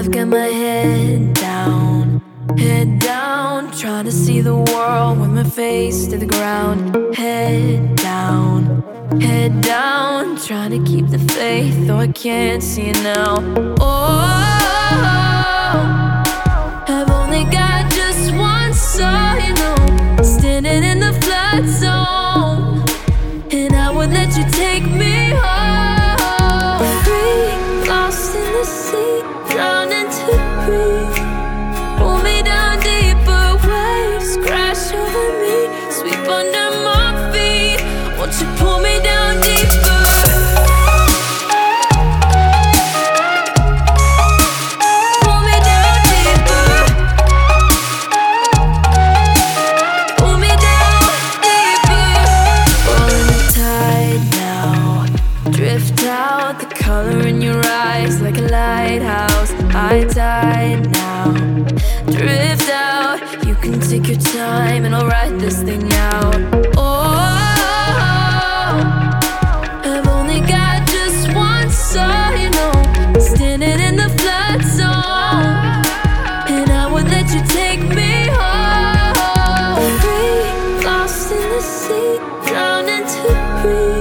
I've got my head down, trying to see the world with my face to the ground. Head down, trying to keep the faith, though I can't see it now. Oh, I've only got just one soul, you know, standing in the flood zone, and I would let you take me home. Free, lost in the sea, drowning to breathe. Pull me down deeper, waves crash over me, sweep under my feet. Won't you pull me down deeper? Pull me down deeper. Pull me down deeper. Falling the tide now, drift out, the color in your eyes like a lighthouse. I died now, drift out. You can take your time and I'll write this thing out. Oh, I've only got just one soul, you know, standing in the flood zone, and I would let you take me home. Free, lost in the sea, drowning to breathe.